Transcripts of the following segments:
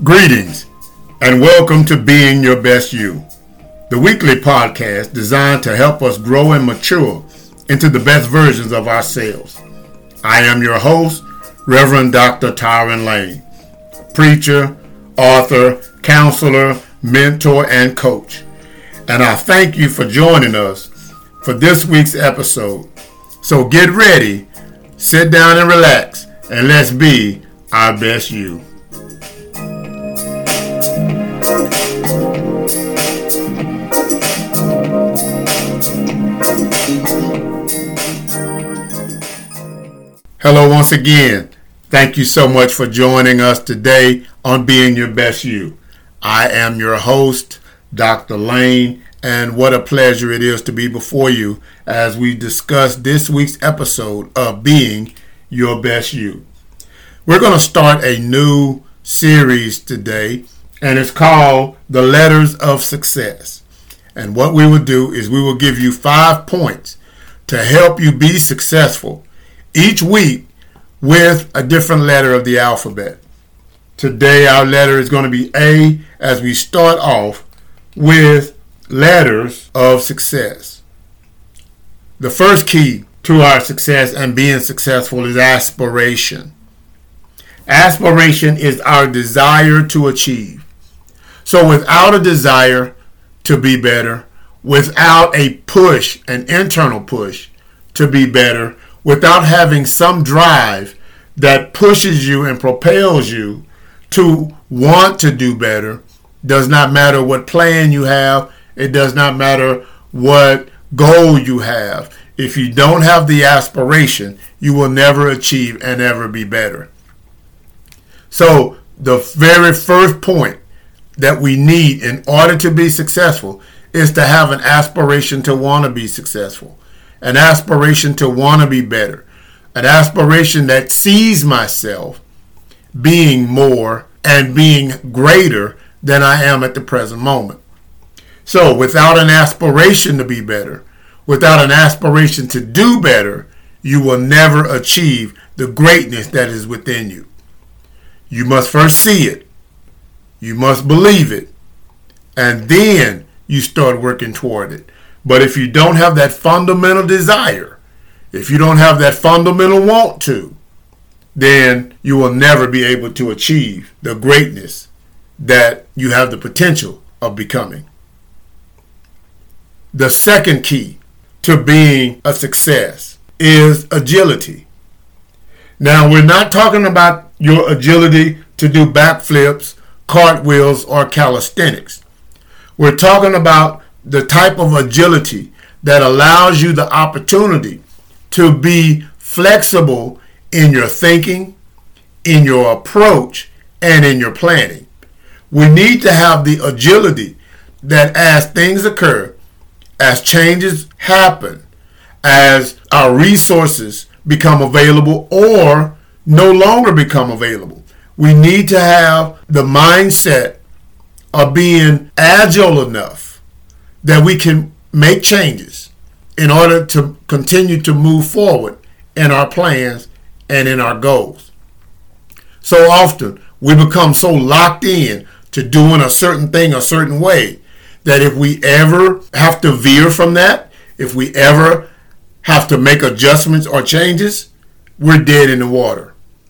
Greetings and welcome to Being Your Best You, the weekly podcast designed to help us grow and mature into the best versions of ourselves. I am your host, Reverend Dr. Tyron Lane, preacher, author, counselor, mentor, and coach. And I thank you for joining us for this week's episode. So get ready, sit down and relax, and let's be our best you. Hello once again. Thank you so much for joining us today on Being Your Best You. I am your host, Dr. Lane, and what a pleasure it is to be before you as we discuss this week's episode of Being Your Best You. We're going to start a new series today, and it's called The Letters of Success. And what we will do is we will give you 5 points to help you be successful each week with a different letter of the alphabet. Today our letter is going to be A as we start off with letters of success. The first key to our success and being successful is aspiration. Aspiration is our desire to achieve. So without a desire to be better, without a push, an internal push to be better, without having some drive that pushes you and propels you to want to do better, does not matter what plan you have, it does not matter what goal you have. If you don't have the aspiration, you will never achieve and ever be better. So the very first point that we need in order to be successful is to have an aspiration to want to be successful. An aspiration to want to be better, an aspiration that sees myself being more and being greater than I am at the present moment. So without an aspiration to be better, without an aspiration to do better, you will never achieve the greatness that is within you. You must first see it, you must believe it, and then you start working toward it. But if you don't have that fundamental desire, if you don't have that fundamental want to, then you will never be able to achieve the greatness that you have the potential of becoming. The second key to being a success is agility. Now, we're not talking about your agility to do backflips, cartwheels, or calisthenics. We're talking about the type of agility that allows you the opportunity to be flexible in your thinking, in your approach, and in your planning. We need to have the agility that as things occur, as changes happen, as our resources become available or no longer become available, we need to have the mindset of being agile enough that we can make changes in order to continue to move forward in our plans and in our goals. So often we become so locked in to doing a certain thing a certain way that if we ever have to veer from that, if we ever have to make adjustments or changes, we're dead in the water.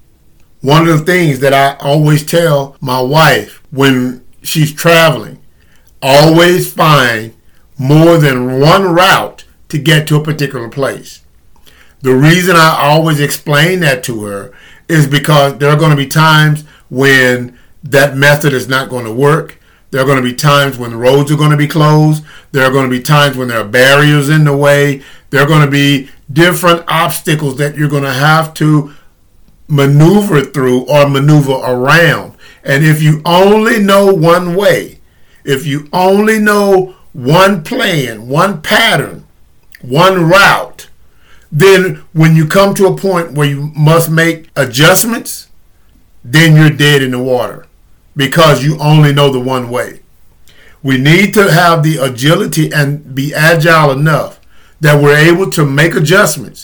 One of the things that I always tell my wife when she's traveling, always find more than one route to get to a particular place. The reason I always explain that to her is because there are going to be times when that method is not going to work. There are going to be times when the roads are going to be closed. There are going to be times when there are barriers in the way. There are going to be different obstacles that you're going to have to maneuver through or maneuver around. And if you only know one way, if you only know one plan, one pattern, one route, then when you come to a point where you must make adjustments, then you're dead in the water because you only know the one way. We need to have the agility and be agile enough that we're able to make adjustments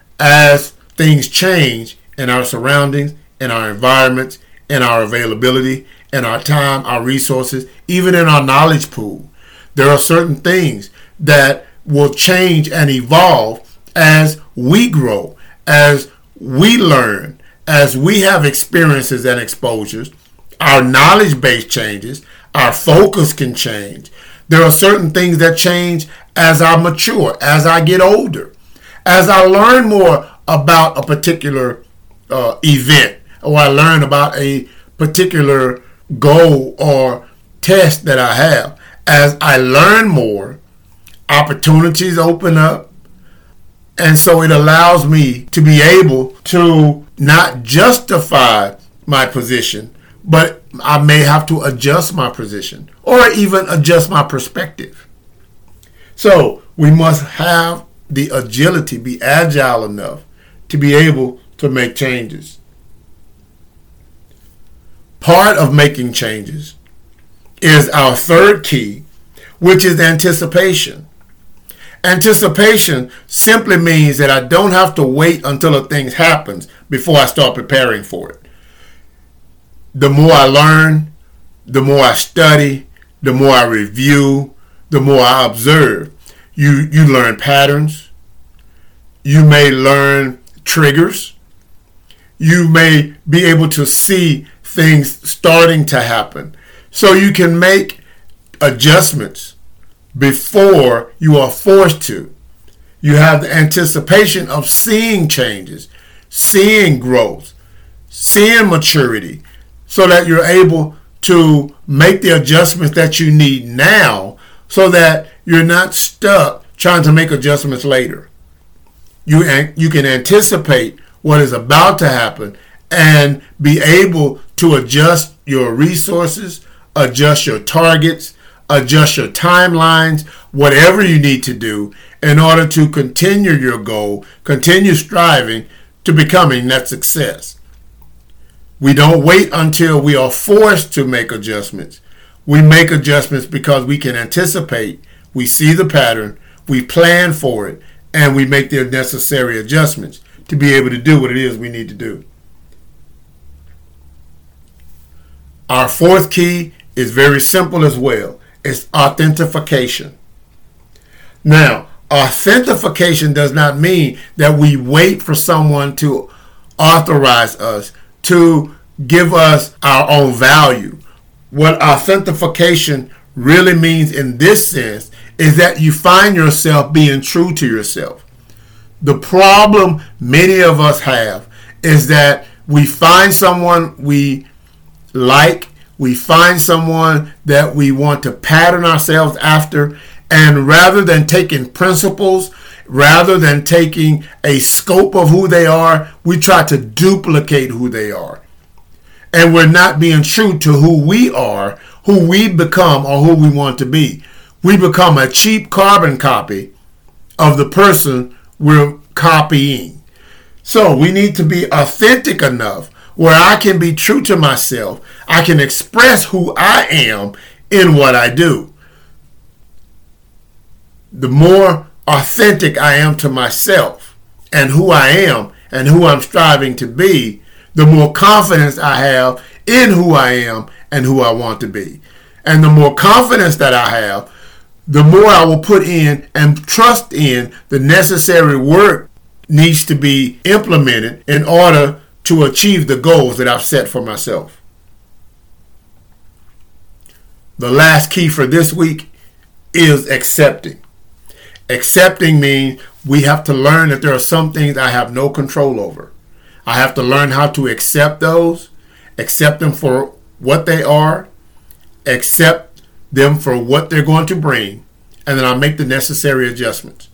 as things change in our surroundings, in our environments, in our availability, in our time, our resources, even in our knowledge pool. There are certain things that will change and evolve as we grow, as we learn, as we have experiences and exposures. Our knowledge base changes, our focus can change. There are certain things that change as I mature, as I get older, as I learn more about a particular event, or I learn about a particular goal or test that I have. As I learn more, opportunities open up, and so it allows me to be able to not justify my position, but I may have to adjust my position or even adjust my perspective. So we must have the agility, be agile enough to be able to make changes. Part of making changes is our third key, which is anticipation. Anticipation simply means that I don't have to wait until a thing happens before I start preparing for it. The more I learn, the more I study, the more I review, the more I observe. You learn patterns. You may learn triggers. You may be able to see things starting to happen. So you can make adjustments before you are forced to. You have the anticipation of seeing changes, seeing growth, seeing maturity, so that you're able to make the adjustments that you need now so that you're not stuck trying to make adjustments later. You can anticipate what is about to happen and be able to adjust your resources, adjust your targets, adjust your timelines, whatever you need to do in order to continue your goal, continue striving to becoming that success. We don't wait until we are forced to make adjustments. We make adjustments because we can anticipate, we see the pattern, we plan for it, and we make the necessary adjustments to be able to do what it is we need to do. Our fourth key is very simple as well. It's authentication. Now, authentication does not mean that we wait for someone to authorize us, to give us our own value. What authentication really means in this sense is that you find yourself being true to yourself. The problem many of us have is that we find someone we like, we find someone that we want to pattern ourselves after, and rather than taking principles, rather than taking a scope of who they are, we try to duplicate who they are. And we're not being true to who we are, who we become, or who we want to be. We become a cheap carbon copy of the person we're copying. So we need to be authentic enough where I can be true to myself. I can express who I am in what I do. The more authentic I am to myself and who I am and who I'm striving to be, the more confidence I have in who I am and who I want to be. And the more confidence that I have, the more I will put in and trust in the necessary work needs to be implemented in order to achieve the goals that I've set for myself. The last key for this week is accepting. Accepting means we have to learn that there are some things I have no control over. I have to learn how to accept those, accept them for what they are, accept them for what they're going to bring, and then I'll make the necessary adjustments.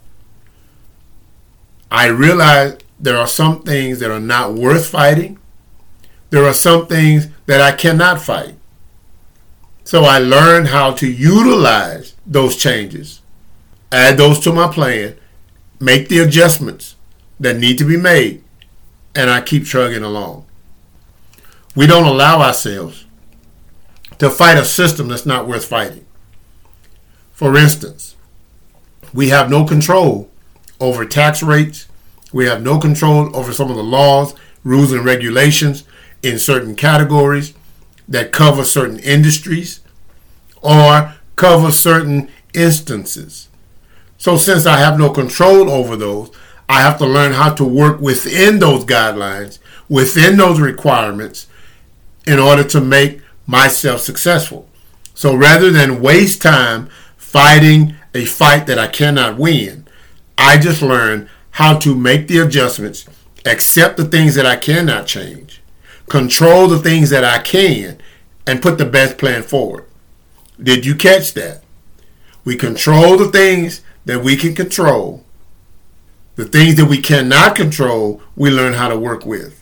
I realize there are some things that are not worth fighting. There are some things that I cannot fight. So I learn how to utilize those changes, add those to my plan, make the adjustments that need to be made, and I keep trucking along. We don't allow ourselves to fight a system that's not worth fighting. For instance, we have no control over tax rates. We have no control over some of the laws, rules, and regulations in certain categories. that cover certain industries or cover certain instances. So since I have no control over those, I have to learn how to work within those guidelines, within those requirements, in order to make myself successful. So rather than waste time fighting a fight that I cannot win, I just learn how to make the adjustments, accept the things that I cannot change, control the things that I can, and put the best plan forward. Did you catch that? We control the things that we can control. The things that we cannot control, we learn how to work with.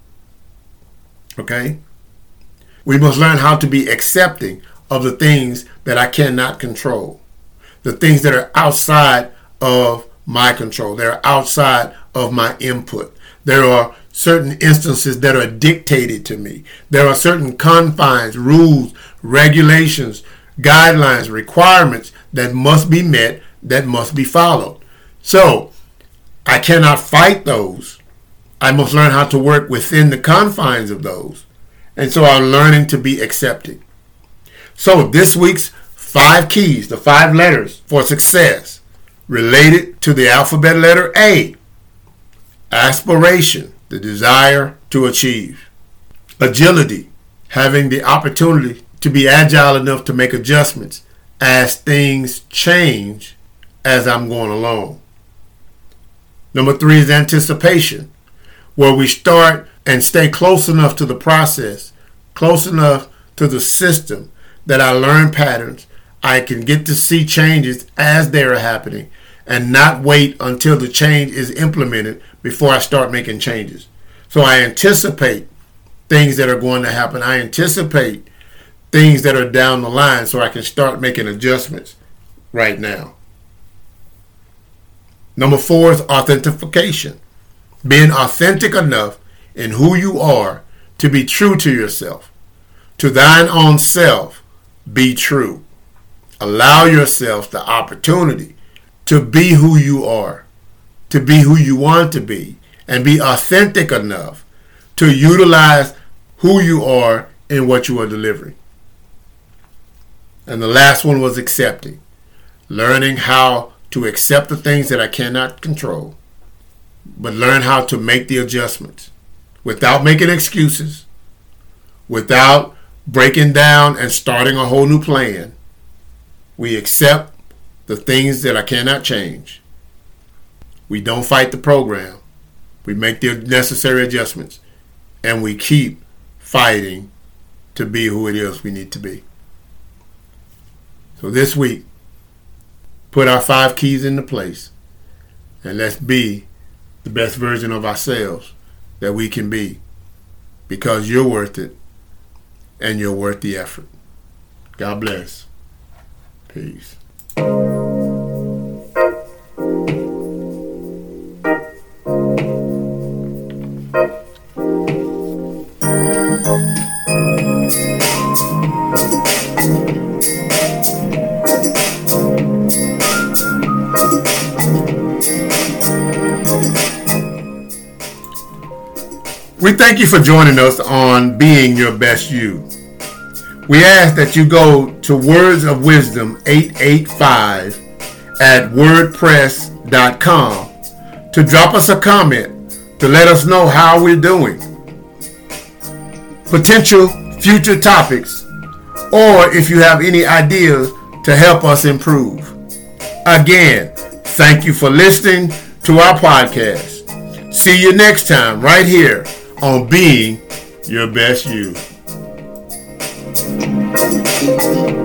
Okay? We must learn how to be accepting of the things that I cannot control. The things that are outside of my control. They're outside of my input. There are certain instances that are dictated to me. There are certain confines, rules, regulations, guidelines, requirements that must be met, that must be followed. So, I cannot fight those. I must learn how to work within the confines of those. And so I'm learning to be accepting. So this week's 5 keys, the 5 letters for success, related to the alphabet letter A. Aspiration, the desire to achieve. Agility, having the opportunity to be agile enough to make adjustments as things change as I'm going along. Number 3 is anticipation, where we start and stay close enough to the process, close enough to the system that I learn patterns. I can get to see changes as they are happening and not wait until the change is implemented before I start making changes. So I anticipate things that are going to happen. I anticipate things that are down the line so I can start making adjustments right now. Number 4 is authentication. Being authentic enough in who you are to be true to yourself. To thine own self, be true. Allow yourself the opportunity to be who you are, to be who you want to be, and be authentic enough to utilize who you are in what you are delivering. And the last one was accepting. Learning how to accept the things that I cannot control, but learn how to make the adjustments without making excuses, without breaking down and starting a whole new plan. We accept the things that I cannot change. We don't fight the program. We make the necessary adjustments, and we keep fighting to be who it is we need to be. So this week, put our 5 keys into place, and let's be the best version of ourselves that we can be, because you're worth it and you're worth the effort. God bless. Peace. We thank you for joining us on Being Your Best You. We ask that you go to Words of Wisdom 885 at wordpress.com to drop us a comment to let us know how we're doing, potential future topics, or if you have any ideas to help us improve. Again, thank you for listening to our podcast. See you next time right here on Being Your Best You.